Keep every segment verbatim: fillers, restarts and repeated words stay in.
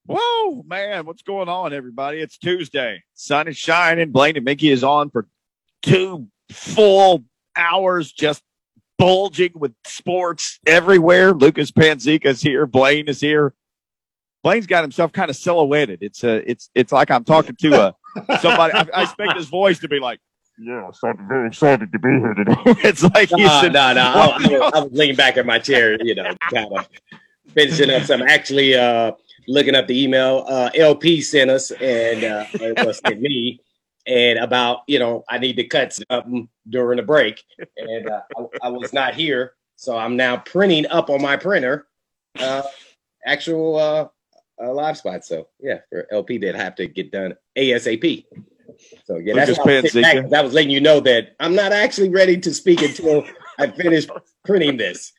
Whoa, man, what's going on, everybody? It's Tuesday. Sun is shining. Blaine and Mickey is on for two full hours, just bulging with sports everywhere. Lucas Panzica is here. Blaine is here. Blaine's got himself kind of silhouetted. It's a, it's, it's like I'm talking to a somebody. I, I expect his voice to be like, "Yeah, so I'm very excited to be here today." It's like you no, said, no, no. I, I, was, I was leaning back in my chair, you know, kind of finishing up some. Actually, uh, looking up the email uh, L P sent us, and uh, it was sent me, and about you know I need to cut something during the break, and uh, I, I was not here, so I'm now printing up on my printer uh, actual uh, uh, live spot. So yeah, for L P that have to get done ASAP. So yeah, that's why I was, back, I was letting you know that I'm not actually ready to speak until I finish printing this.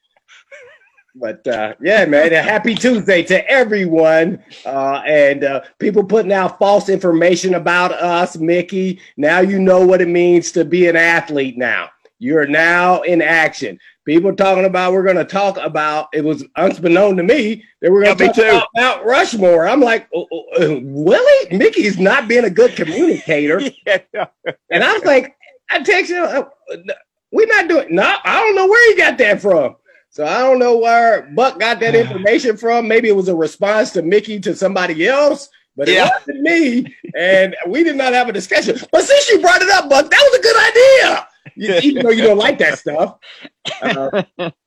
But uh, yeah, man, a happy Tuesday to everyone. Uh, and uh, people putting out false information about us, Mickey. Now you know what it means to be an athlete now. You're now in action. People talking about, we're going to talk about, it was unbeknown to me that we're going to yeah, talk about Mount Rushmore. I'm like, oh, oh, really? Mickey's not being a good communicator. Yeah. And I was like, I text you, uh, we're not doing, no, I don't know where he got that from. So I don't know where Buck got that information from. Maybe it was a response to Mickey to somebody else, but it yeah. wasn't me. And we did not have a discussion. But since you brought it up, Buck, that was a good idea. You, even though you don't like that stuff. Uh,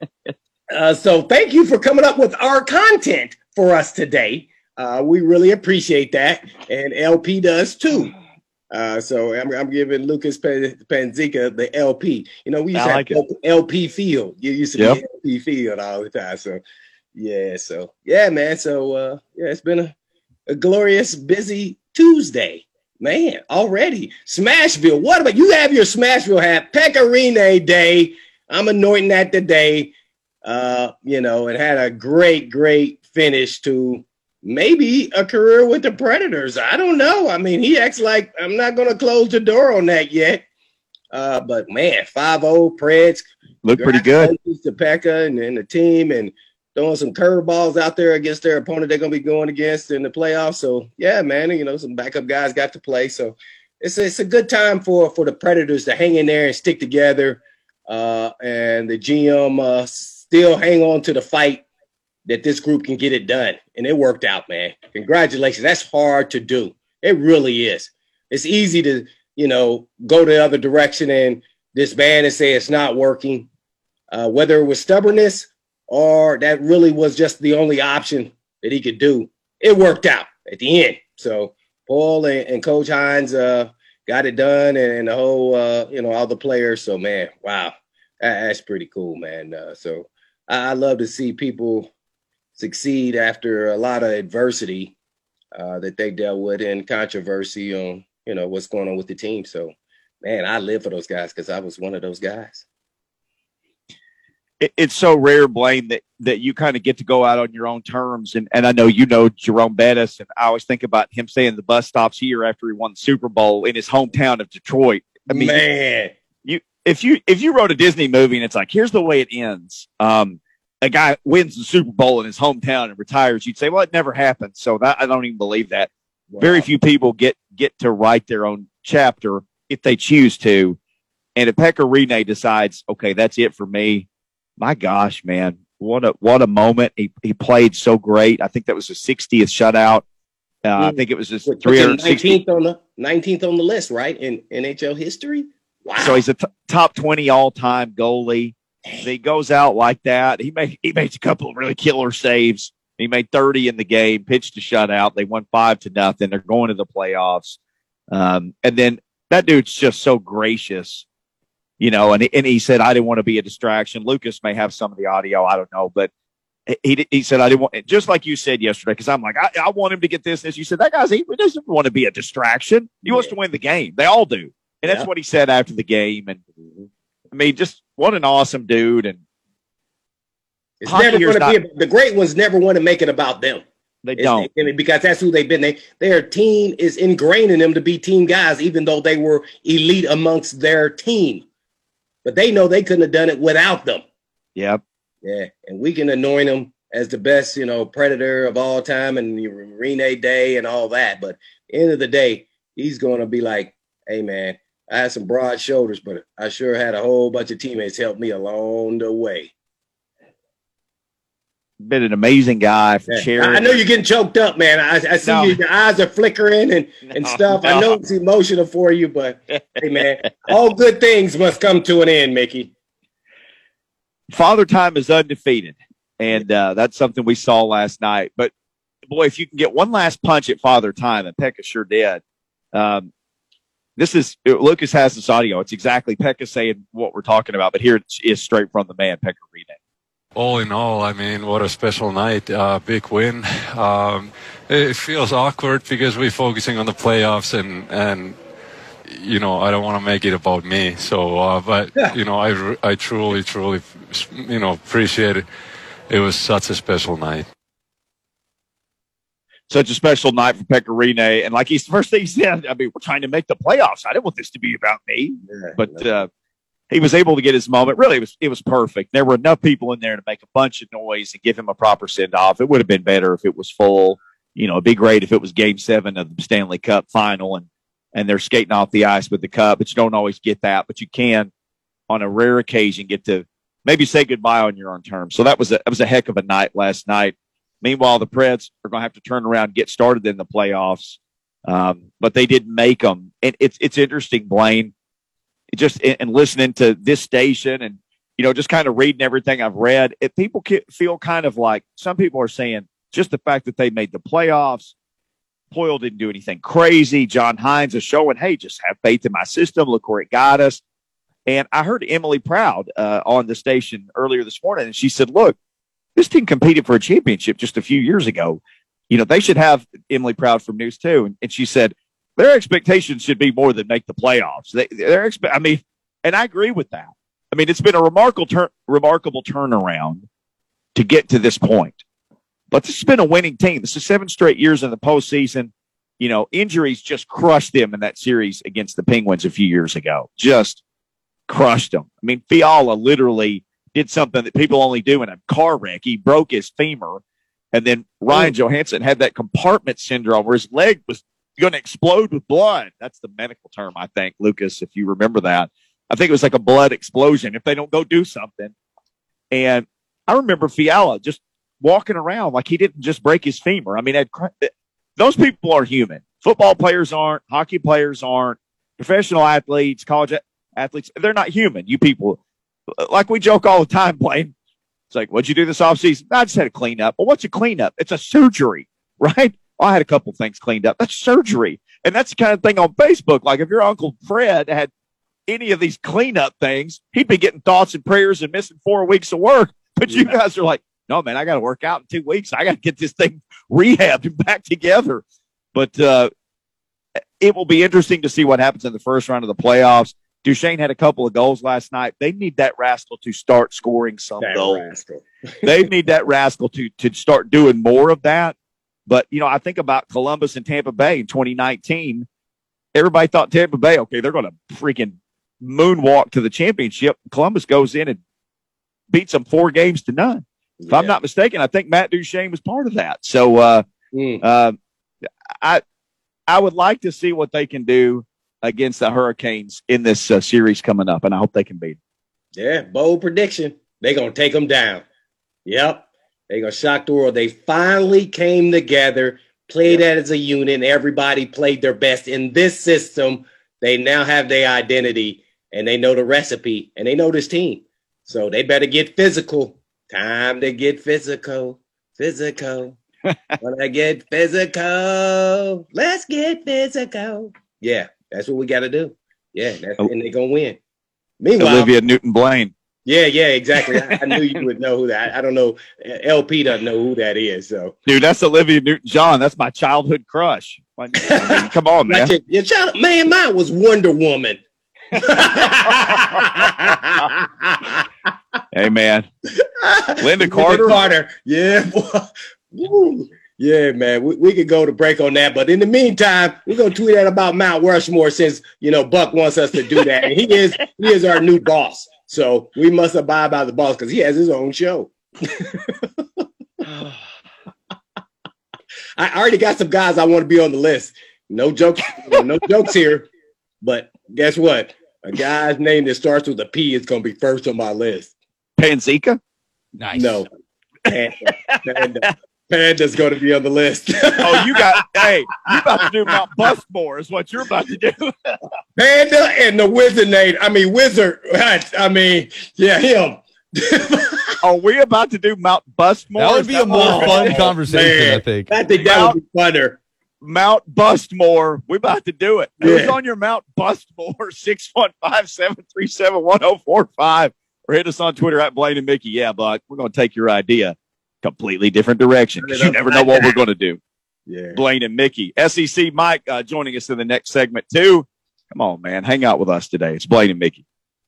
uh, so thank you for coming up with our content for us today. Uh, we really appreciate that. And L P does too. Uh, so I'm, I'm giving Lucas Panzica the L P. You know, we used I to like have L P Field. You used to yep. be L P Field all the time. So, yeah. So, yeah, man. So, uh, yeah, it's been a, a glorious, busy Tuesday. Man, already. Smashville. What about you? Have your Smashville hat. Pecorine Day. I'm anointing that today. Uh, you know, and had a great, great finish to maybe a career with the Predators. I don't know. I mean, he acts like I'm not going to close the door on that yet. Uh, but, man, five oh Preds. Look pretty good. To Pekka and, and the team and throwing some curveballs out there against their opponent they're going to be going against in the playoffs. So, yeah, man, you know, some backup guys got to play. So it's a, it's a good time for, for the Predators to hang in there and stick together. Uh, and the G M uh, still hang on to the fight that this group can get it done. And it worked out, man. Congratulations. That's hard to do. It really is. It's easy to, you know, go the other direction and disband and say it's not working. Uh, whether it was stubbornness or that really was just the only option that he could do, it worked out at the end. So Paul and, and Coach Hines uh, got it done, and, and the whole, uh, you know, all the players. So, man, wow, that, that's pretty cool, man. Uh, so I, I love to see people succeed after a lot of adversity uh, that they dealt with and controversy on, you know, what's going on with the team. So, man, I live for those guys because I was one of those guys. It's so rare, Blaine, that, that you kind of get to go out on your own terms. And, and I know you know Jerome Bettis, and I always think about him saying the bus stops here after he won the Super Bowl in his hometown of Detroit. I mean, man, you if you if you wrote a Disney movie and it's like, here's the way it ends. Um, a guy wins the Super Bowl in his hometown and retires, you'd say, well, it never happened. So that, I don't even believe that. Wow. Very few people get get to write their own chapter if they choose to. And if Pecorine decides, okay, that's it for me. My gosh, man, what a what a moment! He he played so great. I think that was his sixtieth shutout. Uh, mm. I think it was his three hundred sixtieth on the nineteenth on the list, right, in N H L history. Wow! So he's a t- top twenty all time goalie. He goes out like that. He made he made a couple of really killer saves. He made thirty in the game, pitched a shutout. They won five to nothing. They're going to the playoffs. Um, and then that dude's just so gracious. You know, and, and he said, I didn't want to be a distraction. Lucas may have some of the audio. I don't know. But he he said, I didn't want, just like you said yesterday, because I'm like, I, I want him to get this. This. You said, that guy's, he doesn't want to be a distraction. He yeah. wants to win the game. They all do. And that's yeah. what he said after the game. And I mean, just what an awesome dude. And it's never going to not, be, the great ones never want to make it about them. They don't. I mean, because that's who they've been. They, their team is ingrained in them to be team guys, even though they were elite amongst their team. But they know they couldn't have done it without them. Yep. Yeah. And we can anoint them as the best, you know, Predator of all time and Rene Day and all that. But at the end of the day, he's going to be like, hey, man, I had some broad shoulders, but I sure had a whole bunch of teammates help me along the way. Been an amazing guy for yeah. charity. I know you're getting choked up, man. I, I see no. you, your eyes are flickering and, no, and stuff. No. I know it's emotional for you, but hey, man, all good things must come to an end, Mickey. Father Time is undefeated, and uh, that's something we saw last night. But, boy, if you can get one last punch at Father Time, and Pekka sure did. Um, this is – Lucas has this audio. It's exactly Pekka saying what we're talking about, but here it is straight from the man, Pekka Rinne. All in all, I mean, what a special night. Uh, big win. Um, it feels awkward because we're focusing on the playoffs and, and you know, I don't want to make it about me. So, uh, but, you know, I, I truly, truly, you know, appreciate it. It was such a special night. Such a special night for Pekka Rinne. And like he's the first thing he said, I mean, we're trying to make the playoffs. I didn't want this to be about me. But, uh, he was able to get his moment. Really, it was it was perfect. There were enough people in there to make a bunch of noise and give him a proper send-off. It would have been better if it was full. You know, it'd be great if it was game seven of the Stanley Cup final and, and they're skating off the ice with the cup, but you don't always get that. But you can, on a rare occasion, get to maybe say goodbye on your own terms. So that was a, that was a heck of a night last night. Meanwhile, the Preds are going to have to turn around and get started in the playoffs, um, but they didn't make them. And it's, it's interesting, Blaine, just and listening to this station and, you know, just kind of reading everything I've read, if people feel kind of like some people are saying just the fact that they made the playoffs, Poile didn't do anything crazy. John Hines is showing, hey, just have faith in my system. Look where it got us. And I heard Emily Proud uh, on the station earlier this morning, and she said, look, this team competed for a championship just a few years ago. You know, they should have Emily Proud from News two. And, and she said, their expectations should be more than make the playoffs. They, they're expe- I mean, and I agree with that. I mean, it's been a remarkable, tur- remarkable turnaround to get to this point. But this has been a winning team. This is seven straight years in the postseason. You know, injuries just crushed them in that series against the Penguins a few years ago. Just crushed them. I mean, Fiala literally did something that people only do in a car wreck. He broke his femur. And then Ryan Johansson had that compartment syndrome where his leg was going to explode with blood. That's the medical term, I think, Lucas, if you remember that. I think it was like a blood explosion if they don't go do something. And I remember Fiala just walking around like he didn't just break his femur. I mean, I'd, those people are human. Football players aren't. Hockey players aren't. Professional athletes, college athletes, they're not human. You people, like we joke all the time, Blaine. It's like, what'd you do this offseason? I just had a cleanup. Well, what's a cleanup? It's a surgery, right? I had a couple things cleaned up. That's surgery. And that's the kind of thing on Facebook. Like if your Uncle Fred had any of these cleanup things, he'd be getting thoughts and prayers and missing four weeks of work. But yeah. You guys are like, no, man, I got to work out in two weeks. I got to get this thing rehabbed and back together. But uh, it will be interesting to see what happens in the first round of the playoffs. Duchesne had a couple of goals last night. They need that rascal to start scoring some that goals. They need that rascal to to start doing more of that. But, you know, I think about Columbus and Tampa Bay in twenty nineteen. Everybody thought Tampa Bay, okay, they're going to freaking moonwalk to the championship. Columbus goes in and beats them four games to none. Yeah. If I'm not mistaken, I think Matt Duchesne was part of that. So uh, mm. uh, I I would like to see what they can do against the Hurricanes in this uh, series coming up, and I hope they can beat them. Yeah, bold prediction. They're going to take them down. Yep. They're going to shock the world. They finally came together, played yep. as a unit, and everybody played their best in this system. They now have their identity, and they know the recipe, and they know this team. So they better get physical. Time to get physical. Physical. When I get physical, let's get physical. Yeah, that's what we got to do. Yeah, that's, oh. and they're going to win. Meanwhile, Olivia Newton-Blaine. Yeah, yeah, exactly. I, I knew you would know who that. I don't know. L P doesn't know who that is. So, dude, that's Olivia Newton-John. That's my childhood crush. Like, I mean, come on, man. Your, your child, man, mine was Wonder Woman. Hey, man. Linda Carter. Linda Carter. Yeah. Woo. Yeah, man. We, we could go to break on that. But in the meantime, we're going to tweet that about Mount Rushmore since, you know, Buck wants us to do that. And he is he is our new boss. So we must abide by the boss because he has his own show. I already got some guys I want to be on the list. No jokes, no jokes here. But guess what? A guy's name that starts with a P is going to be first on my list. Panzika? Nice. No. Panda. Panda. Panda's going to be on the list. Oh, you got, hey, you about to do Mount Bustmore is what you're about to do. Panda and the wizard name. I mean, wizard. I mean, yeah, him. Are we about to do Mount Bustmore? That would be a more fun conversation, Man, I think. I think that Mount, would be funner. Mount Bustmore. We about to do it. Yeah. Who's on your Mount Bustmore? six one five, seven three seven, one oh four five. Or hit us on Twitter at Blaine and Mickey. Yeah, Buck, we're going to take your idea completely different direction because you never know what we're going to do. Yeah. Blaine and Mickey. S E C Mike uh, joining us in the next segment, too. Come on, man. Hang out with us today. It's Blaine and Mickey.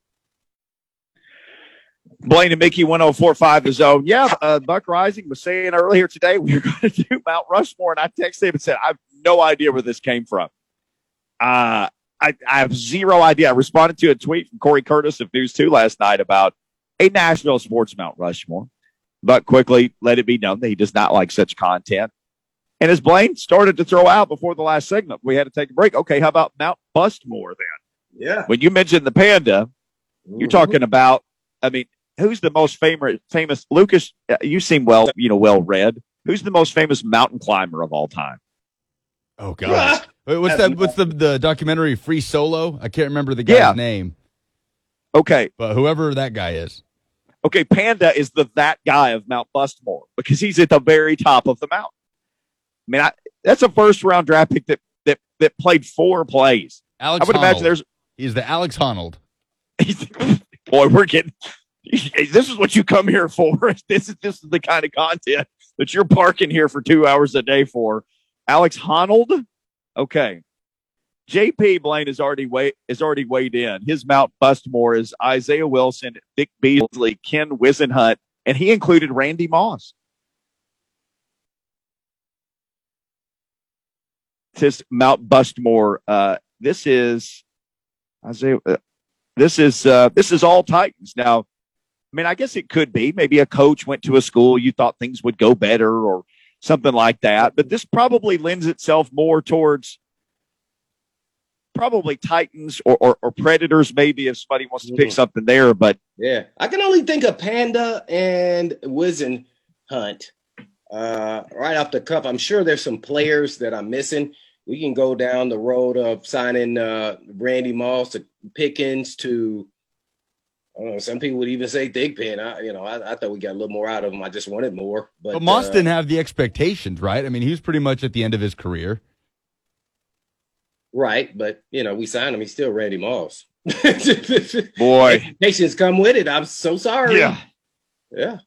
Blaine and Mickey, one oh four five The Zone. Yeah, uh, Buck Rising was saying earlier today we were going to do Mount Rushmore, and I texted him and said, I have no idea where this came from. Uh, I, I have zero idea. I responded to a tweet from Corey Curtis of News two last night about a Nashville sports Mount Rushmore. Buck quickly let it be known that he does not like such content. And as Blaine started to throw out before the last segment, we had to take a break. Okay, how about Mount Bustmore then? Yeah. When you mentioned the Panda, Mm-hmm. you're talking about, I mean, who's the most famous, famous Lucas, uh, you seem well, you know, well read. Who's the most famous mountain climber of all time? Oh, gosh. Wait, what's that? What's the, the documentary Free Solo? I can't remember the guy's Yeah. name. Okay. But whoever that guy is. Okay, Panda is the that guy of Mount Bustmore because he's at the very top of the mountain. I mean, I, that's a first round draft pick that that that played four plays. Alex I would Honnold. imagine there's He's the Alex Honnold. boy, we're getting this is what you come here for. This is this is the kind of content that you're parking here for two hours a day for. Alex Honnold? Okay. J P Blaine is already weigh, is already weighed in. His Mount Bustmore is Isaiah Wilson, Dick Beasley, Ken Wisenhunt, and he included Randy Moss. This Mount Bustmore. Uh, this is Isaiah. Uh, this is uh, this is all Titans. Now, I mean, I guess it could be maybe a coach went to a school you thought things would go better or something like that. But this probably lends itself more towards probably Titans or, or, or Predators, maybe if somebody wants to pick something there. But yeah, I can only think of Panda and Wizen Hunt uh, right off the cuff. I'm sure there's some players that I'm missing. We can go down the road of signing uh, Randy Moss to Pickens to, I don't know, some people would even say Thigpen. I, you know, I, I thought we got a little more out of him. I just wanted more. But, But Moss uh, didn't have the expectations, right? I mean, he was pretty much at the end of his career. Right, but, you know, we signed him. He's still Randy Moss. boy, Expectations come with it. I'm so sorry. yeah. Yeah.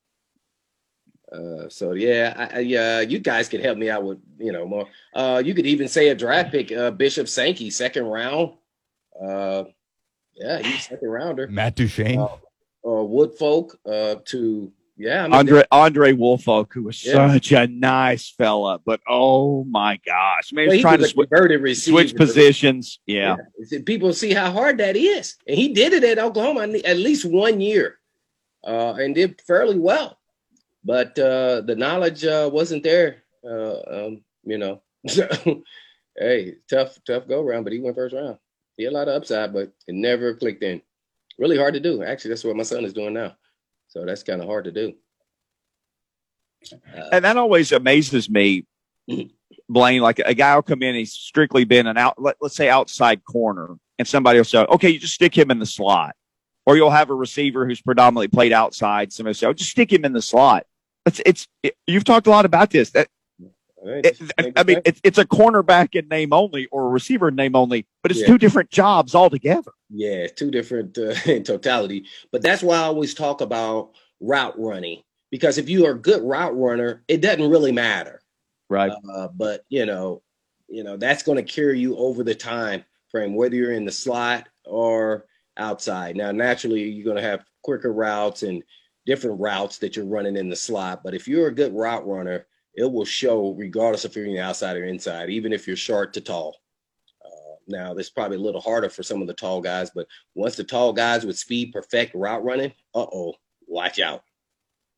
Uh, so yeah, I, I, uh, you guys could help me out with, you know, more. Uh, you could even say a draft pick, uh, Bishop Sankey, second round. Uh, yeah, he's second rounder. Matt Duchene. Uh, uh, Woodfolk uh, to yeah, I mean, Andre Andre Woolfolk, who was Yeah. such a nice fella, but oh my gosh, I mean, well, he's he trying to was a swi- converted receiver. switch positions. Yeah. Yeah. People see how hard that is, and he did it at Oklahoma at least one year, uh, and did fairly well. But uh, the knowledge uh, wasn't there, uh, um, you know. Hey, tough, tough go round, but he went first round. He had a lot of upside, but it never clicked in. Really hard to do. Actually, that's what my son is doing now. So that's kind of hard to do. Uh, And that always amazes me, Blaine. Like a guy will come in, and he's strictly been an out, let, let's say outside corner, and somebody will say, okay, you just stick him in the slot. Or you'll have a receiver who's predominantly played outside. Somebody will say, oh, just stick him in the slot. It's, it's, it, you've talked a lot about this. That, it, I mean, it's, it's a cornerback in name only or a receiver in name only, but it's Yeah. two different jobs altogether. Yeah, it's two different uh, in totality. But that's why I always talk about route running, because if you are a good route runner, it doesn't really matter. Right. Uh, but you know, you know that's going to carry you over the time frame, whether you're in the slot or outside. Now, naturally, you're going to have quicker routes and different routes that you're running in the slot. But if you're a good route runner, it will show regardless if you're in the outside or inside, even if you're short to tall. Uh, now, that's probably a little harder for some of the tall guys, but once the tall guys with speed perfect route running, uh-oh, watch out.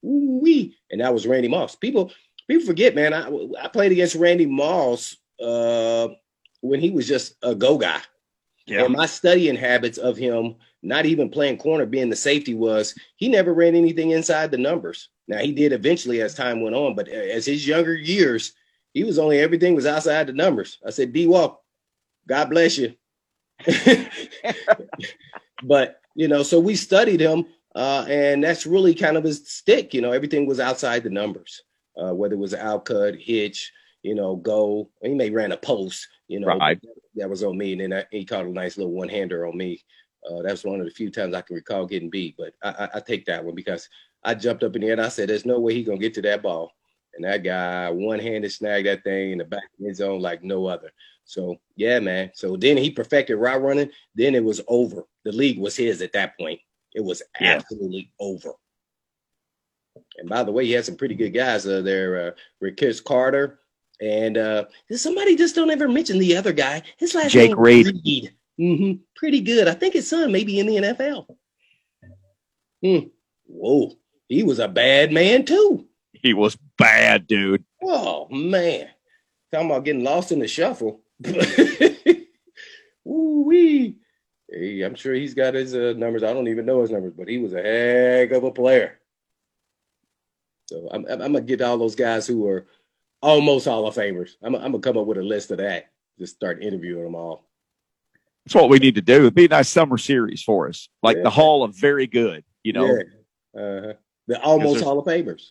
Ooh-wee. And that was Randy Moss. People people forget, man, I, I played against Randy Moss uh, when he was just a go guy. Yeah. And my studying habits of him, not even playing corner, being the safety, was he never ran anything inside the numbers. Now, he did eventually as time went on, but as his younger years, he was only, everything was outside the numbers. I said, D-Walk, God bless you. But, you know, so we studied him, uh, and that's really kind of his stick. You know, everything was outside the numbers, uh, whether it was out cut, hitch, you know, go. He may ran a post, you know, right. That was on me. And then I, he caught a nice little one-hander on me. Uh, that was one of the few times I can recall getting beat. But I, I, I take that one because I jumped up in the air and I said, there's no way he's going to get to that ball. And that guy one-handed snagged that thing in the back of his zone like no other. So, yeah, man. So then he perfected route running. Then it was over. The league was his at that point. It was yeah. absolutely over. And by the way, he had some pretty good guys uh, there. Uh, Rickers Carter. And uh, somebody just don't ever mention the other guy. His last Jake name Reed. Reed. Mm-hmm. Pretty good. I think his son may be in the N F L. Hmm. Whoa. He was a bad man, too. He was bad, dude. Oh, man. Talking about getting lost in the shuffle. Ooh-wee. Hey, I'm sure he's got his uh, numbers. I don't even know his numbers, but he was a heck of a player. So I'm, I'm going to get all those guys who are almost Hall of Famers. I'm, I'm going to come up with a list of that. Just start interviewing them all. That's what we need to do. It'd be a nice summer series for us. Like Yeah. the Hall of Very Good, you know. Yeah. Uh-huh. The almost Hall of Famers.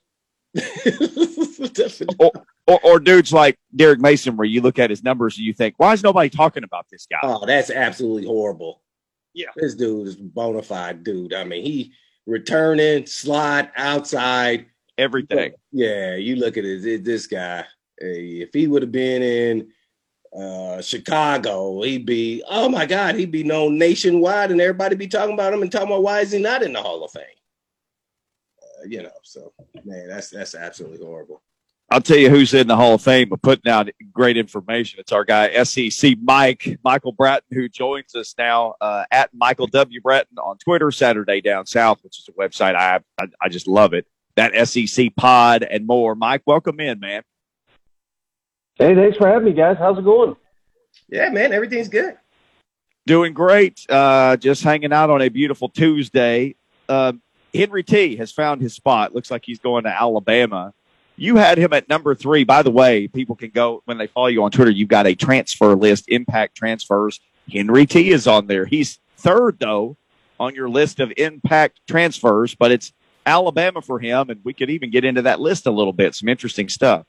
or, or, or dudes like Derek Mason, where you look at his numbers and you think, why is nobody talking about this guy? Oh, that's absolutely horrible. Yeah. This dude is a bona fide dude. I mean, he returning, slot, outside. Everything. Yeah, you look at it, this guy. Hey, if he would have been in uh, Chicago, he'd be, oh my God, he'd be known nationwide and everybody be talking about him and talking about why is he not in the Hall of Fame? Uh, you know, so, man, that's that's absolutely horrible. I'll tell you who's in the Hall of Fame, but putting out great information. It's our guy, S E C Mike, Michael Bratton, who joins us now uh, at Michael W. Bratton on Twitter, Saturday Down South, which is a website. I, I I just love it. That S E C pod and more. Mike, welcome in, man. Hey, thanks for having me, guys. How's it going? Yeah, man, everything's good. Doing great. Uh, just hanging out on a beautiful Tuesday. Uh, Henry T has found his spot. Looks like he's going to Alabama. You had him at number three. By the way, people can go, when they follow you on Twitter, you've got a transfer list, impact transfers. Henry T is on there. He's third, though, on your list of impact transfers, but it's Alabama for him, and we could even get into that list a little bit. Some interesting stuff.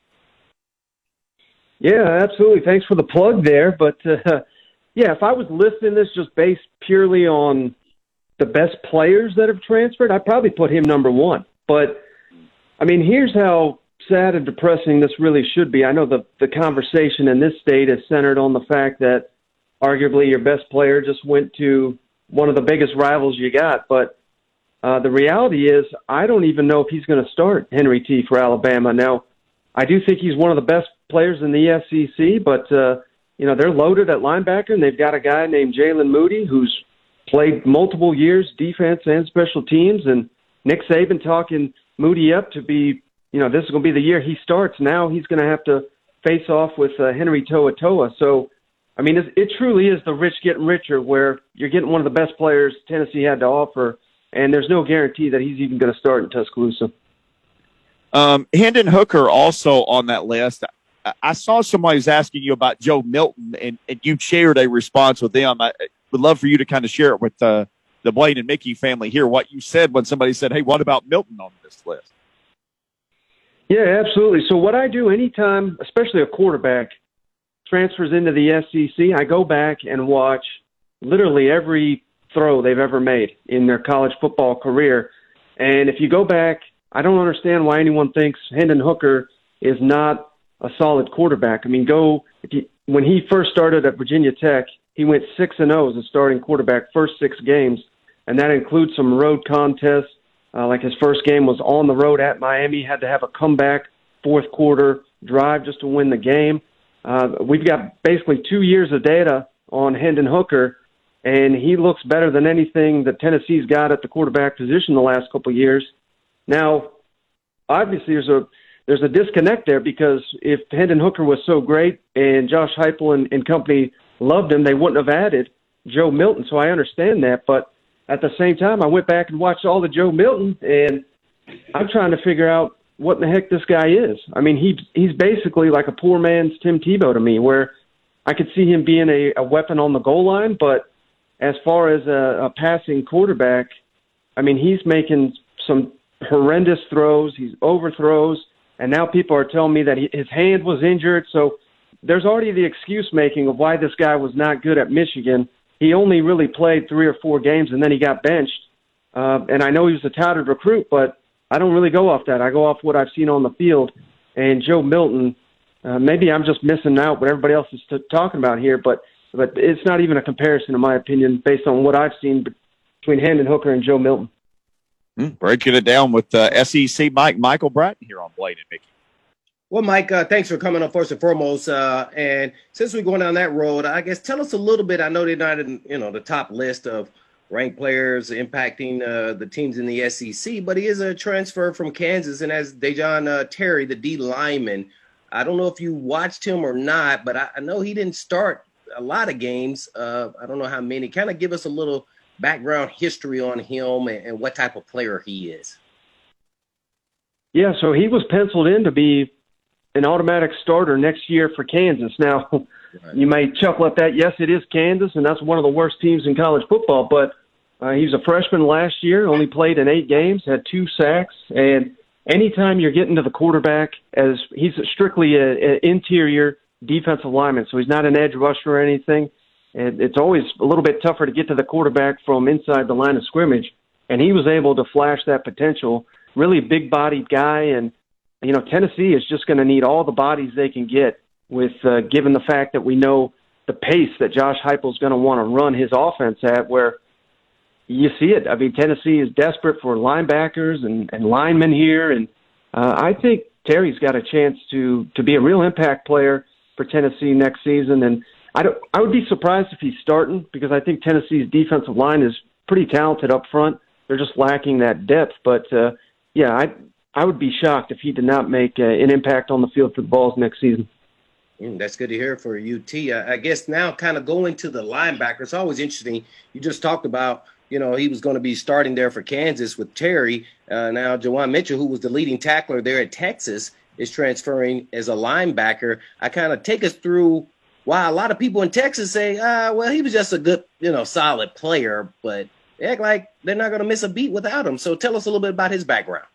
Yeah, absolutely. Thanks for the plug there. But, uh, yeah, if I was listing this just based purely on the best players that have transferred, I'd probably put him number one. But, I mean, here's how sad and depressing this really should be. I know the, the conversation in this state is centered on the fact that arguably your best player just went to one of the biggest rivals you got. But uh, the reality is I don't even know if he's going to start Henry T for Alabama. Now, I do think he's one of the best players in the S E C, but, uh, you know, they're loaded at linebacker, and they've got a guy named Jalen Moody who's played multiple years defense and special teams, and Nick Saban talking Moody up to be, you know, this is going to be the year he starts. Now he's going to have to face off with uh, Henry To'oTo'o. So, I mean, it, it truly is the rich getting richer, where you're getting one of the best players Tennessee had to offer, and there's no guarantee that he's even going to start in Tuscaloosa. Um, Hendon Hooker also on that list. I, I saw somebody was asking you about Joe Milton, and, and you shared a response with them. I would love for you to kind of share it with uh, the Blaine and Mickey family here, what you said when somebody said, hey, what about Milton on this list? Yeah, absolutely. So what I do anytime, especially a quarterback, transfers into the S E C, I go back and watch literally every throw they've ever made in their college football career. And if you go back, I don't understand why anyone thinks Hendon Hooker is not a solid quarterback. I mean, go if you, when he first started at Virginia Tech, he went six and zero as a starting quarterback first six games, and that includes some road contests. Uh, like his first game was on the road at Miami, had to have a comeback fourth quarter drive just to win the game. Uh, we've got basically two years of data on Hendon Hooker, and he looks better than anything that Tennessee's got at the quarterback position the last couple of years. Now, obviously there's a there's a disconnect there because if Hendon Hooker was so great and Josh Heupel and, and company loved him, they wouldn't have added Joe Milton. So I understand that, but at the same time, I went back and watched all the Joe Milton, and I'm trying to figure out what in the heck this guy is. I mean, he he's basically like a poor man's Tim Tebow to me, where I could see him being a, a weapon on the goal line, but as far as a, a passing quarterback, I mean, he's making some horrendous throws. He's overthrows, and now people are telling me that he, his hand was injured. So there's already the excuse making of why this guy was not good at Michigan. He only really played three or four games, and then he got benched. Uh, and I know he was a touted recruit, but I don't really go off that. I go off what I've seen on the field. And Joe Milton, uh, maybe I'm just missing out what everybody else is t- talking about here, but but it's not even a comparison, in my opinion, based on what I've seen between Hendon Hooker and Joe Milton. Mm, breaking it down with uh, S E C Mike Michael Bratton here on Blaine and Mickey. Well, Mike, uh, thanks for coming on first and foremost. Uh, and since we're going down that road, I guess tell us a little bit. I know they're not in, you know, the top list of ranked players impacting uh, the teams in the S E C, but he is a transfer from Kansas, and as Dejon uh, Terry, the D lineman. I don't know if you watched him or not, but I, I know he didn't start a lot of games. Uh, I don't know how many. Kind of give us a little background history on him and, and what type of player he is. Yeah, so he was penciled in to be an automatic starter next year for Kansas. Now, right. You may chuckle at that. Yes, it is Kansas, and that's one of the worst teams in college football, but uh, he was a freshman last year, only played in eight games, had two sacks, and anytime you're getting to the quarterback, as he's strictly an interior defensive lineman, so he's not an edge rusher or anything, and it's always a little bit tougher to get to the quarterback from inside the line of scrimmage, and he was able to flash that potential. Really big-bodied guy, and you know, Tennessee is just going to need all the bodies they can get with, uh, given the fact that we know the pace that Josh Heupel is going to want to run his offense at, where you see it. I mean, Tennessee is desperate for linebackers and, and linemen here, and uh, I think Terry's got a chance to to be a real impact player for Tennessee next season. And I don't, I would be surprised if he's starting, because I think Tennessee's defensive line is pretty talented up front. They're just lacking that depth, but uh, yeah, I. I would be shocked if he did not make uh, an impact on the field for the Vols next season. Mm, that's good to hear for U T. I, I guess now kind of going to the linebacker, it's always interesting. You just talked about, you know, he was going to be starting there for Kansas with Terry. Uh, now, Juwan Mitchell, who was the leading tackler there at Texas, is transferring as a linebacker. I kind of take us through why a lot of people in Texas say, ah, well, he was just a good, you know, solid player, but they act like they're not going to miss a beat without him. So tell us a little bit about his background.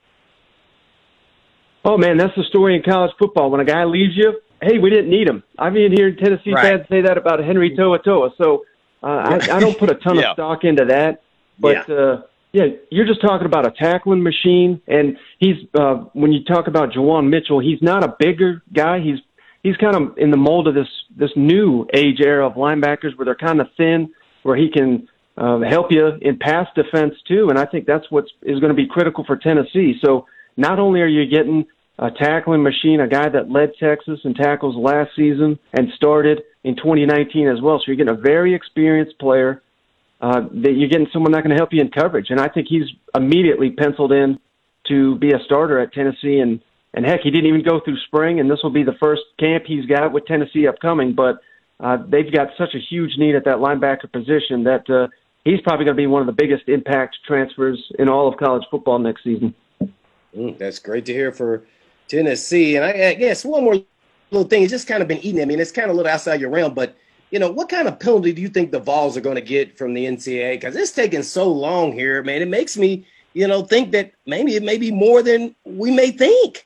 Oh, man, that's the story in college football. When a guy leaves you, hey, we didn't need him. I've been hearing Tennessee right. fans say that about Henry To'oTo'o. So uh, I, I don't put a ton yeah. of stock into that. But, yeah. Uh, yeah, you're just talking about a tackling machine. And he's uh, when you talk about Juwan Mitchell, he's not a bigger guy. He's he's kind of in the mold of this, this new age era of linebackers where they're kind of thin, where he can uh, help you in pass defense too. And I think that's what is going to be critical for Tennessee. So not only are you getting a tackling machine, a guy that led Texas in tackles last season and started in twenty nineteen as well, so you're getting a very experienced player, uh, that you're getting someone that can help you in coverage. And I think he's immediately penciled in to be a starter at Tennessee. And, and heck, he didn't even go through spring, and this will be the first camp he's got with Tennessee upcoming. But uh, they've got such a huge need at that linebacker position that uh, he's probably going to be one of the biggest impact transfers in all of college football next season. Mm, that's great to hear for Tennessee. And I, I guess one more little thing, it's just kind of been eating. I mean, it's kind of a little outside your realm, but, you know, what kind of penalty do you think the Vols are going to get from the N C double A? Because it's taking so long here, man. It makes me, you know, think that maybe it may be more than we may think.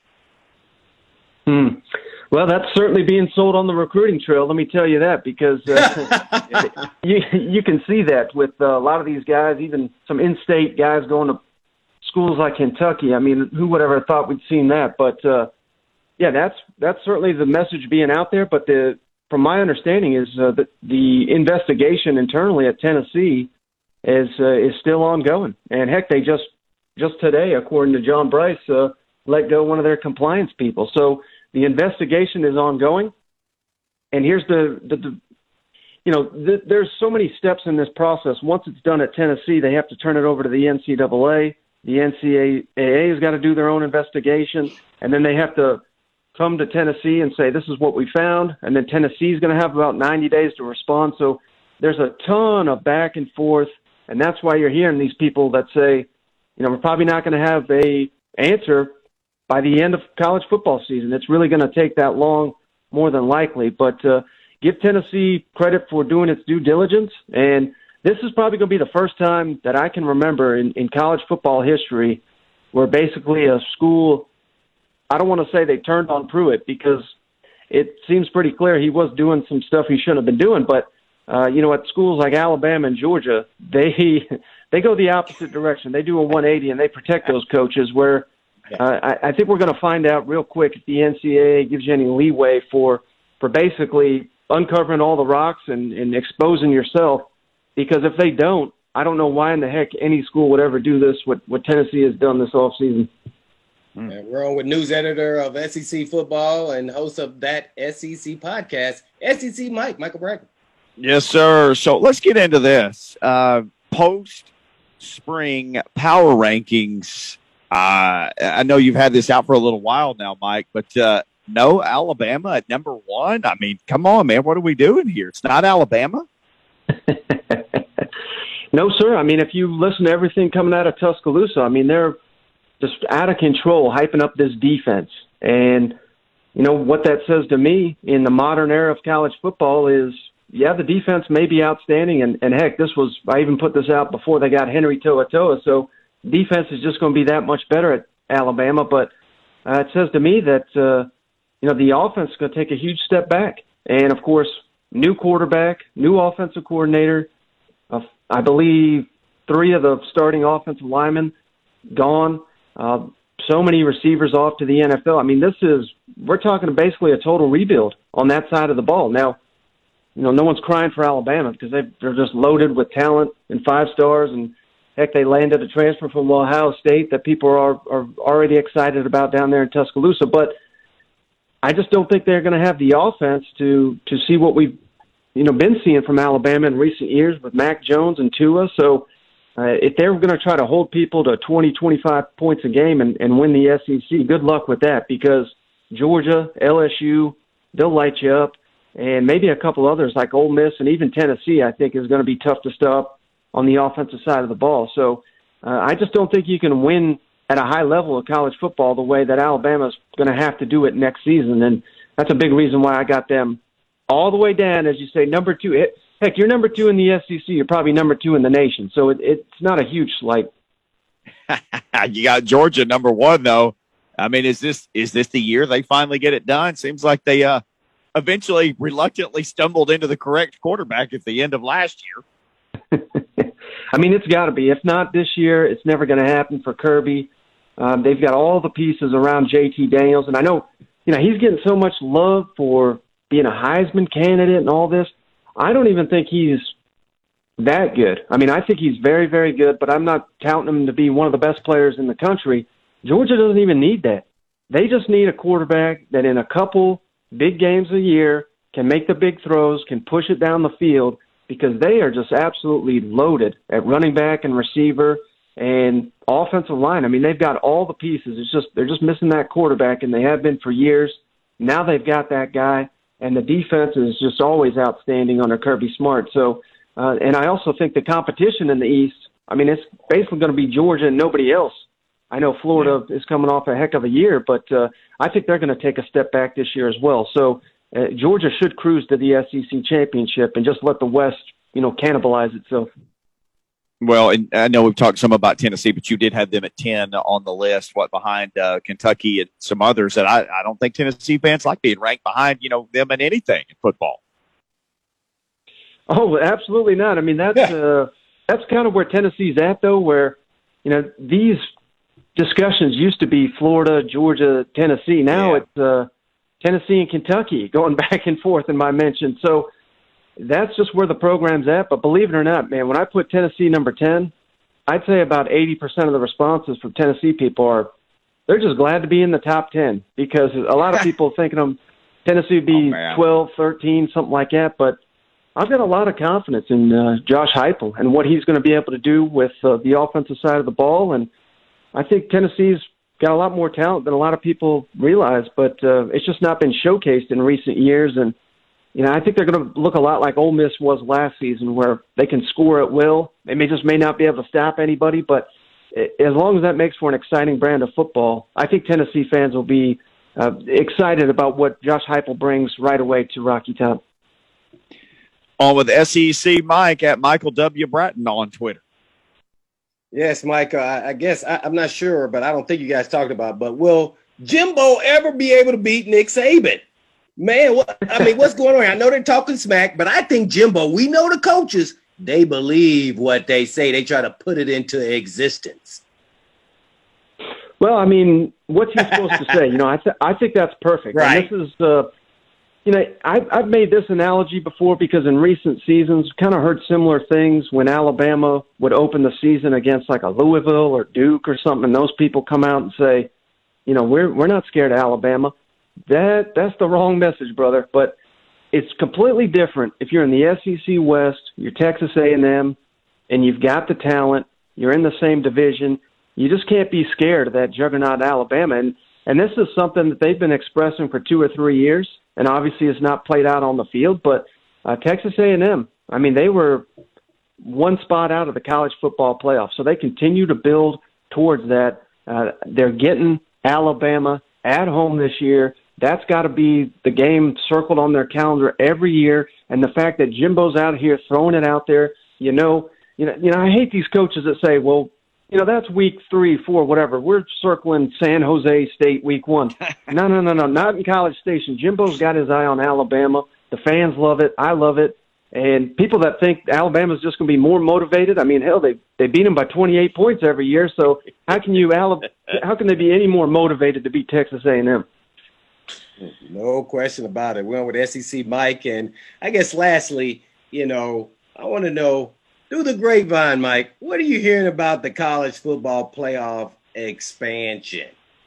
Hmm. Well, that's certainly being sold on the recruiting trail, let me tell you that, because uh, you, you can see that with uh, a lot of these guys, even some in-state guys going to schools like Kentucky. I mean, who would ever thought we'd seen that? But uh, yeah, that's that's certainly the message being out there. But the from my understanding is uh, that the investigation internally at Tennessee is uh, is still ongoing. And heck, they just just today, according to John Bryce, uh, let go one of their compliance people. So the investigation is ongoing. And here's the the, the you know, th- there's so many steps in this process. Once it's done at Tennessee, they have to turn it over to the N C double A. The N C double A has got to do their own investigation, and then they have to come to Tennessee and say, this is what we found, and then Tennessee's going to have about ninety days to respond. So there's a ton of back and forth, and that's why you're hearing these people that say, you know, we're probably not going to have a answer by the end of college football season. It's really going to take that long, more than likely. But uh, give Tennessee credit for doing its due diligence, and this is probably going to be the first time that I can remember in, in college football history where basically a school, I don't want to say they turned on Pruitt because it seems pretty clear he was doing some stuff he shouldn't have been doing. But, uh, you know, at schools like Alabama and Georgia, they they go the opposite direction. They do a one eighty and they protect those coaches where uh, I, I think we're going to find out real quick if the N C double A gives you any leeway for, for basically uncovering all the rocks and, and exposing yourself. Because if they don't, I don't know why in the heck any school would ever do this, what, what Tennessee has done this offseason. And we're on with news editor of S E C Football and host of that S E C podcast, S E C Mike, Michael Bragger. Yes, sir. So let's get into this. Uh, post-spring power rankings. Uh, I know you've had this out for a little while now, Mike, but uh, no Alabama at number one? I mean, come on, man. What are we doing here? It's not Alabama? No, sir. I mean, if you listen to everything coming out of Tuscaloosa, I mean, they're just out of control, hyping up this defense. And, you know, what that says to me in the modern era of college football is, yeah, the defense may be outstanding. And, and heck, this was, I even put this out before they got Henry To'oTo'o. So defense is just going to be that much better at Alabama. But uh, it says to me that, uh, you know, the offense is going to take a huge step back. And, of course, new quarterback, new offensive coordinator. Uh, I believe three of the starting offensive linemen gone. Uh, so many receivers off to the N F L. I mean, this is, we're talking basically a total rebuild on that side of the ball. Now, you know, no one's crying for Alabama because they, they're just loaded with talent and five stars. And heck, they landed a transfer from Ohio State that people are, are already excited about down there in Tuscaloosa. But I just don't think they're going to have the offense to, to see what we've, you know, been seeing from Alabama in recent years with Mac Jones and Tua. So uh, if they're going to try to hold people to twenty, twenty-five points a game and, and win the S E C, good luck with that because Georgia, L S U, they'll light you up. And maybe a couple others like Ole Miss and even Tennessee, I think, is going to be tough to stop on the offensive side of the ball. So uh, I just don't think you can win at a high level of college football the way that Alabama's going to have to do it next season. And that's a big reason why I got them all the way down, as you say, number two. Heck, you're number two in the S E C. You're probably number two in the nation. So it, it's not a huge slight. You got Georgia number one, though. I mean, is this is this the year they finally get it done? Seems like they uh, eventually reluctantly stumbled into the correct quarterback at the end of last year. I mean, it's got to be. If not this year, it's never going to happen for Kirby. Um, they've got all the pieces around J T Daniels. And I know, you know, he's getting so much love for being a Heisman candidate and all this. I don't even think he's that good. I mean, I think he's very, very good, but I'm not counting him to be one of the best players in the country. Georgia doesn't even need that. They just need a quarterback that in a couple big games a year can make the big throws, can push it down the field, because they are just absolutely loaded at running back and receiver and offensive line. I mean, they've got all the pieces. It's just they're just missing that quarterback, and they have been for years. Now they've got that guy. And the defense is just always outstanding under Kirby Smart. So, uh, and I also think the competition in the East, I mean, it's basically going to be Georgia and nobody else. I know Florida is coming off a heck of a year, but uh, I think they're going to take a step back this year as well. So uh, Georgia should cruise to the S E C championship and just let the West, you know, cannibalize itself. Well, and I know we've talked some about Tennessee, but you did have them at ten on the list, what, behind uh, Kentucky and some others that I, I don't think Tennessee fans like being ranked behind, you know, them in anything in football. Oh, absolutely not. I mean, that's yeah. uh, that's kind of where Tennessee's at, though, where, you know, these discussions used to be Florida, Georgia, Tennessee. Now yeah. it's uh, Tennessee and Kentucky going back and forth in my mention. So that's just where the program's at. But believe it or not, man, when I put Tennessee number ten, I'd say about eighty percent of the responses from Tennessee people are, they're just glad to be in the top ten, because a lot of people thinking them Tennessee would be oh, twelve, thirteen, something like that. But I've got a lot of confidence in uh, Josh Heupel and what he's going to be able to do with uh, the offensive side of the ball. And I think Tennessee's got a lot more talent than a lot of people realize, but uh, it's just not been showcased in recent years. And, you know, I think they're going to look a lot like Ole Miss was last season, where they can score at will. They may just may not be able to stop anybody, but as long as that makes for an exciting brand of football, I think Tennessee fans will be uh, excited about what Josh Heupel brings right away to Rocky Top. On with S E C Mike at Michael W. Bratton on Twitter. Yes, Mike, uh, I guess I, I'm not sure, but I don't think you guys talked about it, but will Jimbo ever be able to beat Nick Saban? Man, what, I mean, what's going on here? I know they're talking smack, but I think Jimbo, we know the coaches, they believe what they say. They try to put it into existence. Well, I mean, what's he supposed to say? You know, I, th- I think that's perfect. Right. And this is, uh, you know, I've, I've made this analogy before because in recent seasons, kind of heard similar things when Alabama would open the season against like a Louisville or Duke or something, and those people come out and say, you know, we're we're not scared of Alabama. That that's the wrong message, brother. But it's completely different if you're in the S E C West, you're Texas A and M, and you've got the talent, you're in the same division. You just can't be scared of that juggernaut Alabama. And and this is something that they've been expressing for two or three years. And obviously it's not played out on the field, but uh, Texas A and M, I mean, they were one spot out of the college football playoff, so they continue to build towards that. Uh, they're getting Alabama at home this year. That's got to be the game circled on their calendar every year, and the fact that Jimbo's out here throwing it out there, you know, you know, you know, I hate these coaches that say, well, you know, that's week three, four, whatever. We're circling San Jose State week one. No, no, no, no, not in College Station. Jimbo's got his eye on Alabama. The fans love it. I love it. And people that think Alabama's just going to be more motivated, I mean, hell, they they beat them by twenty-eight points every year. So how can you how can they be any more motivated to beat Texas A and M? No question about it. We're with S E C Mike, and I guess lastly, you know, I want to know, through the grapevine, Mike, what are you hearing about the college football playoff expansion?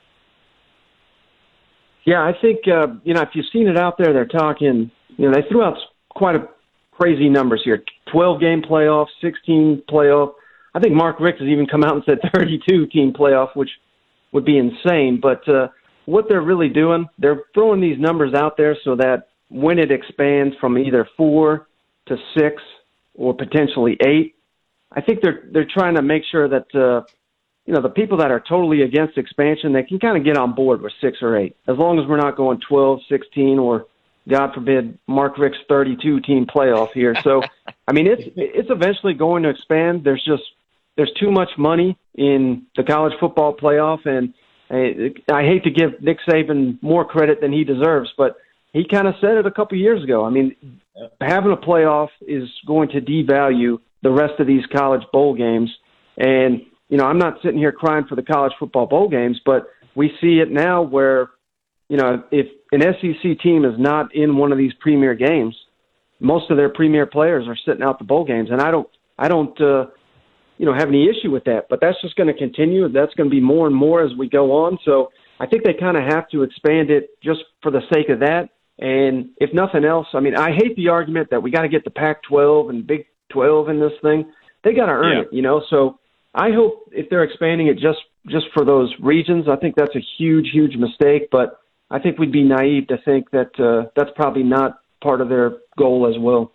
Yeah, I think, uh, you know, if you've seen it out there, they're talking, you know, they threw out quite a crazy numbers here. twelve-game playoff, sixteen playoff. I think Mark Richt has even come out and said thirty-two-team playoff, which would be insane. But uh, what they're really doing, they're throwing these numbers out there so that when it expands from either four to six or potentially eight, I think they're they're trying to make sure that uh, you know the people that are totally against expansion, they can kind of get on board with six or eight, as long as we're not going twelve, sixteen, or God forbid Mark Richt's thirty-two-team playoff here. So, I mean, it's it's eventually going to expand. There's just there's too much money in the college football playoff, and I, I hate to give Nick Saban more credit than he deserves, but he kind of said it a couple years ago. I mean, having a playoff is going to devalue the rest of these college bowl games. And, you know, I'm not sitting here crying for the college football bowl games, but we see it now where, you know, if an S E C team is not in one of these premier games, most of their premier players are sitting out the bowl games. And I don't, I don't, uh, you know, have any issue with that, but that's just going to continue. That's going to be more and more as we go on. So I think they kind of have to expand it just for the sake of that. And if nothing else, I mean, I hate the argument that we got to get the Pac twelve and Big twelve in this thing. They got to earn Yeah. it, you know. So I hope if they're expanding it just just for those regions, I think that's a huge, huge mistake. But I think we'd be naive to think that uh, that's probably not part of their goal as well.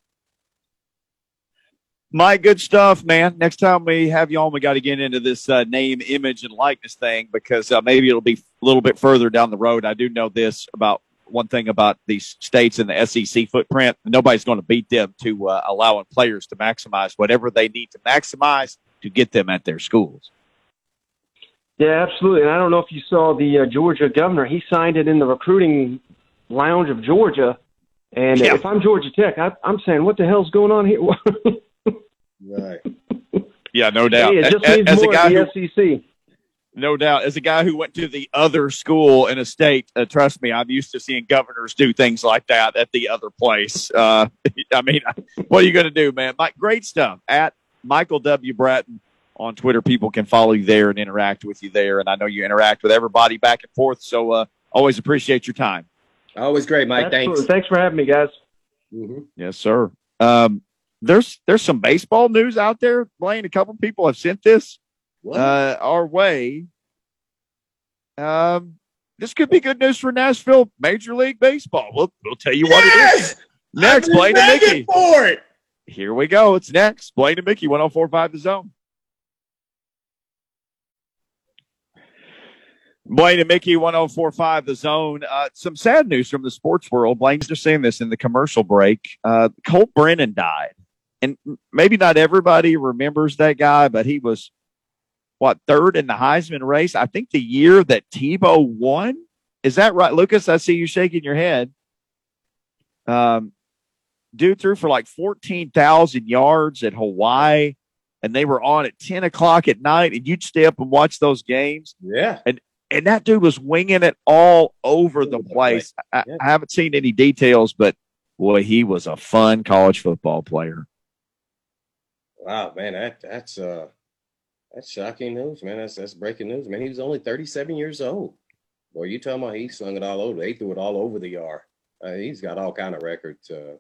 Mike, good stuff, man. Next time we have you on, we got to get into this uh, name, image, and likeness thing because uh, maybe it'll be a little bit further down the road. I do know this about one thing about these states in the S E C footprint. Nobody's going to beat them to uh, allowing players to maximize whatever they need to maximize to get them at their schools. Yeah, absolutely. And I don't know if you saw the uh, Georgia governor. He signed it in the recruiting lounge of Georgia. And Yeah. if I'm Georgia Tech, I, I'm saying, what the hell's going on here? Right. Yeah, no doubt. Hey, it just as, means as a more guy of the who, S E C. no doubt, as a guy who went to the other school in a state, uh, trust me, I'm used to seeing governors do things like that at the other place. Uh, I mean, what are you going to do, man? Mike, great stuff. At Michael W. Bratton on Twitter, people can follow you there and interact with you there. And I know you interact with everybody back and forth, so uh, always appreciate your time. Always great, Mike. Absolutely. Thanks. Thanks for having me, guys. Mm-hmm. Yes, sir. Um, there's there's some baseball news out there. Blaine, a couple people have sent this. uh, our way. Um, this could be good news for Nashville Major League Baseball. We'll, we'll tell you what yes! it is. Next, Blaine and Mickey. For it. Here we go. It's next. Blaine and Mickey, one oh four point five The Zone. Blaine and Mickey, one oh four point five The Zone. Uh, some sad news from the sports world. Blaine's just saying this in the commercial break. Uh, Colt Brennan died. And maybe not everybody remembers that guy, but he was, what, third in the Heisman race? I think the year that Tebow won. Is that right? Lucas, I see you shaking your head. Um, dude threw for like fourteen thousand yards at Hawaii, and they were on at ten o'clock at night, and you'd stay up and watch those games. Yeah. And and that dude was winging it all over the place. I, yeah. I haven't seen any details, but, boy, he was a fun college football player. Wow, man, that that's uh that's shocking news, man. That's that's breaking news, man. He was only thirty-seven years old. Boy, you talking about he slung it all over. They threw it all over the yard. Uh, he's got all kind of records. Uh,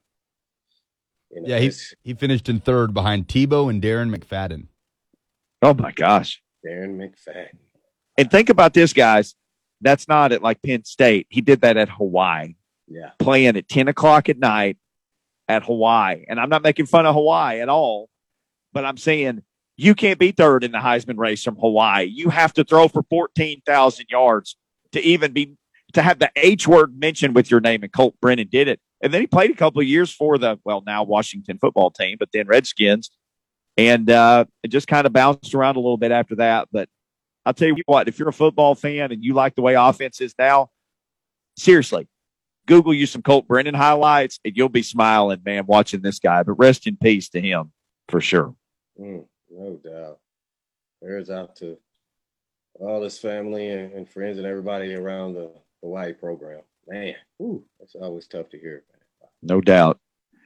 you know, yeah, he he finished in third behind Tebow and Darren McFadden. Oh my gosh, Darren McFadden. And think about this, guys. That's not at like Penn State. He did that at Hawaii. Yeah, playing at ten o'clock at night at Hawaii. And I'm not making fun of Hawaii at all, but I'm saying you can't be third in the Heisman race from Hawaii. You have to throw for fourteen thousand yards to even be to have the H word mentioned with your name. And Colt Brennan did it. And then he played a couple of years for the, well, now Washington football team, but then Redskins. And uh, it just kind of bounced around a little bit after that. But I'll tell you what, if you're a football fan and you like the way offense is now, seriously, Google you some Colt Brennan highlights and you'll be smiling, man, watching this guy. But rest in peace to him for sure. Mm, no doubt. Prayers out to all his family and, and friends and everybody around the Hawaii program. Man, whew, that's always tough to hear. No doubt.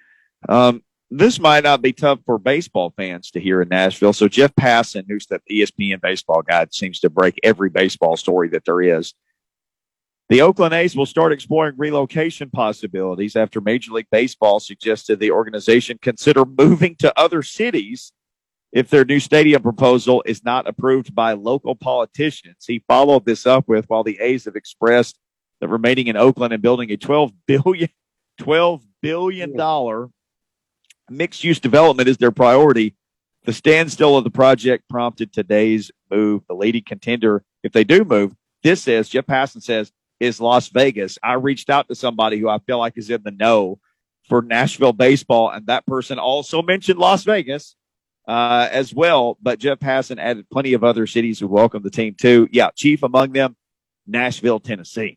Um, this might not be tough for baseball fans to hear in Nashville. So Jeff Passan, who's the E S P N baseball guy, seems to break every baseball story that there is. The Oakland A's will start exploring relocation possibilities after Major League Baseball suggested the organization consider moving to other cities if their new stadium proposal is not approved by local politicians. He followed this up with, while the A's have expressed that remaining in Oakland and building a twelve billion dollars twelve billion dollars mixed-use development is their priority, the standstill of the project prompted today's move. The leading contender, if they do move, this says, Jeff Passan says, is Las Vegas. I reached out to somebody who I feel like is in the know for Nashville baseball, and that person also mentioned Las Vegas uh, as well. But Jeff Passan added plenty of other cities who welcome the team too. Yeah, chief among them, Nashville, Tennessee.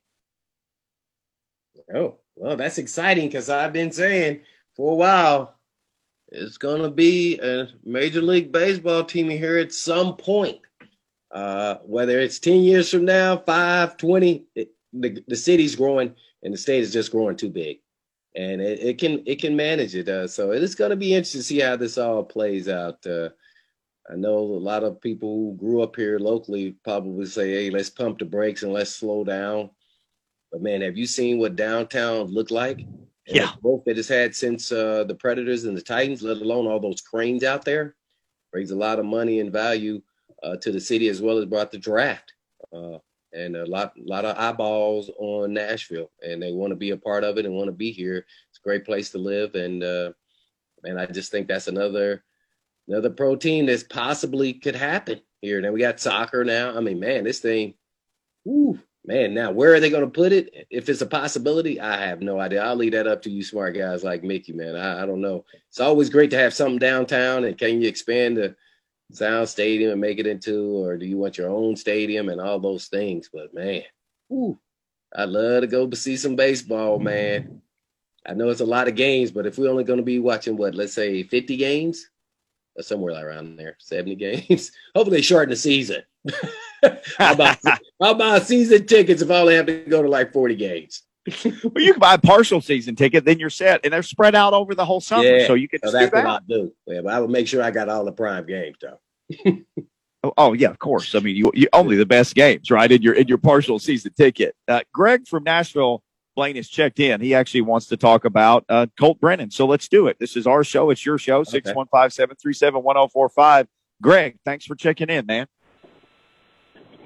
Oh, well, that's exciting because I've been saying for a while it's going to be a Major League Baseball team here at some point. Uh, whether it's ten years from now, five, twenty, it, the, the city's growing and the state is just growing too big. And it, it can it can manage it. Uh, so it's going to be interesting to see how this all plays out. Uh, I know a lot of people who grew up here locally probably say, hey, let's pump the brakes and let's slow down. But, man, have you seen what downtown looked like? And yeah. the growth it has had since uh, the Predators and the Titans, let alone all those cranes out there. Brings a lot of money and value uh, to the city, as well as brought the draft. Uh, and a lot, lot of eyeballs on Nashville. And they want to be a part of it and want to be here. It's a great place to live. And, uh, man, I just think that's another another pro team that's possibly could happen here. Now we got soccer now. I mean, man, this thing, whew. Man, now where are they going to put it? If it's a possibility, I have no idea. I'll leave that up to you smart guys like Mickey, man. I, I don't know. It's always great to have something downtown, and can you expand the Sound Stadium and make it into, or do you want your own stadium and all those things? But, man, whew, I'd love to go see some baseball, man. I know it's a lot of games, but if we're only going to be watching, what, let's say fifty games? Or somewhere around there, seventy games. Hopefully they shorten the season. how, about, how about season tickets if I only have to go to like forty games? Well, you can buy a partial season ticket, then you're set, and they're spread out over the whole summer, yeah, so you can so just that's do that. what I'll do. Yeah, but I will make sure I got all the prime games, though. oh, oh, yeah, of course. I mean, you, you only the best games, right? In your in your partial season ticket. Uh, Greg from Nashville, Blaine has checked in. He actually wants to talk about uh, Colt Brennan, so let's do it. This is our show. It's your show. Six one five seven three seven one zero four five. Greg, thanks for checking in, man.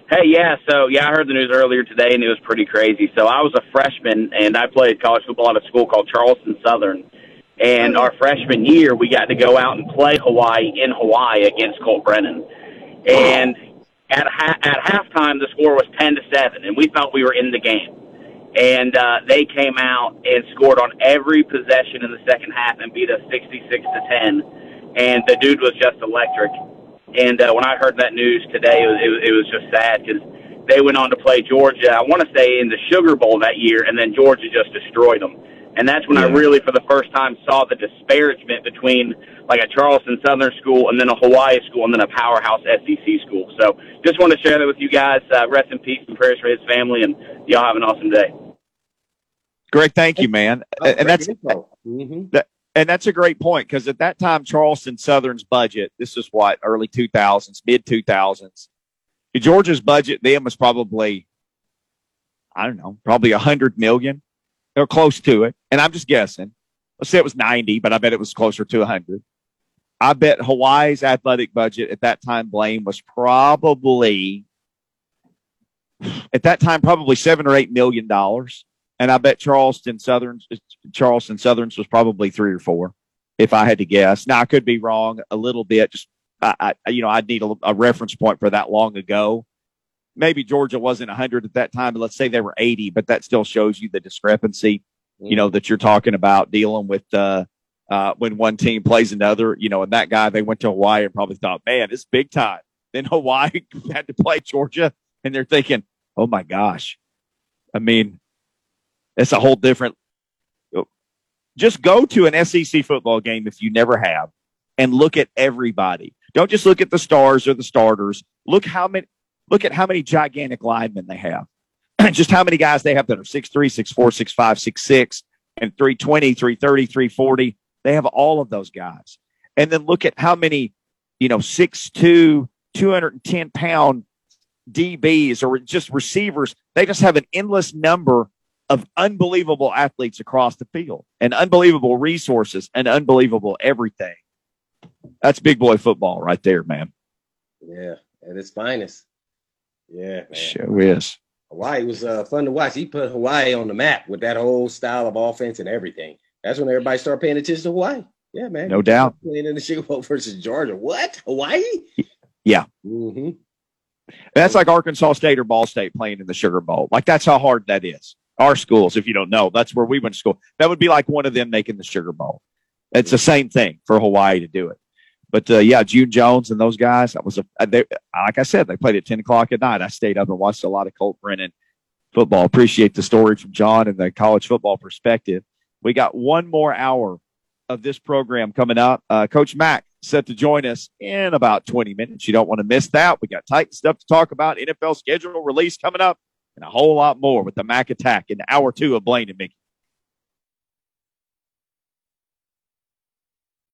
Hey, yeah, so, yeah, I heard the news earlier today, and it was pretty crazy. So I was a freshman, and I played college football at a school called Charleston Southern. And our freshman year, we got to go out and play Hawaii in Hawaii against Colt Brennan. And at ha- at halftime, the score was ten to seven, and we thought we were in the game. And uh, they came out and scored on every possession in the second half and beat us sixty-six to ten. And the dude was just electric. And uh, when I heard that news today, it was, it was, it was just sad because they went on to play Georgia, I want to say, in the Sugar Bowl that year, and then Georgia just destroyed them. And that's when yeah. I really, for the first time, saw the disparagement between, like, a Charleston Southern school and then a Hawaii school and then a powerhouse S E C school. So just want to share that with you guys. Uh, rest in peace and prayers for his family, and y'all have an awesome day. Greg, thank you, man. Oh, and that's mm-hmm. that, and that's a great point, because at that time, Charleston Southern's budget, this is what, early two thousands, mid two thousands, Georgia's budget then was probably, I don't know, probably one hundred million or close to it. And I'm just guessing. Let's say it was ninety, but I bet it was closer to one hundred. I bet Hawaii's athletic budget at that time, Blaine, was probably, at that time, probably seven or eight million dollars. And I bet Charleston Southern's Charleston Southern's was probably three or four, if I had to guess. Now I could be wrong a little bit. Just I, I you know, I'd need a, a reference point for that long ago. Maybe Georgia wasn't one hundred at that time, but let's say they were eighty. But that still shows you the discrepancy, you know, that you're talking about dealing with uh, uh, when one team plays another. You know, and that guy, they went to Hawaii and probably thought, man, it's big time. Then Hawaii had to play Georgia, and they're thinking, oh my gosh, I mean. It's a whole different. Just go to an S E C football game if you never have, and look at everybody. Don't just look at the stars or the starters. Look how many. Look at how many gigantic linemen they have. Just how many guys they have that are six three, six four, six five, six six, and three twenty, three thirty, three forty. They have all of those guys. And then look at how many, you know, six two, two hundred ten pound D Bs or just receivers. They just have an endless number of unbelievable athletes across the field and unbelievable resources and unbelievable everything. That's big boy football right there, man. Yeah, at its finest. Yeah, man. Sure is. Hawaii was uh, fun to watch. He put Hawaii on the map with that whole style of offense and everything. That's when everybody started paying attention to Hawaii. Yeah, man. No doubt. Playing in the Sugar Bowl versus Georgia. What? Hawaii? Yeah. Mm-hmm. That's like Arkansas State or Ball State playing in the Sugar Bowl. Like, that's how hard that is. Our schools, if you don't know, that's where we went to school. That would be like one of them making the Sugar Bowl. It's the same thing for Hawaii to do it. But, uh, yeah, June Jones and those guys, that was a, they, like I said, they played at ten o'clock at night. I stayed up and watched a lot of Colt Brennan football. Appreciate the story from John and the college football perspective. We got one more hour of this program coming up. Uh, Coach Mack set to join us in about twenty minutes. You don't want to miss that. We got Titan stuff to talk about, N F L schedule release coming up, and a whole lot more with the Mac Attack in hour two of Blaine and Mickey.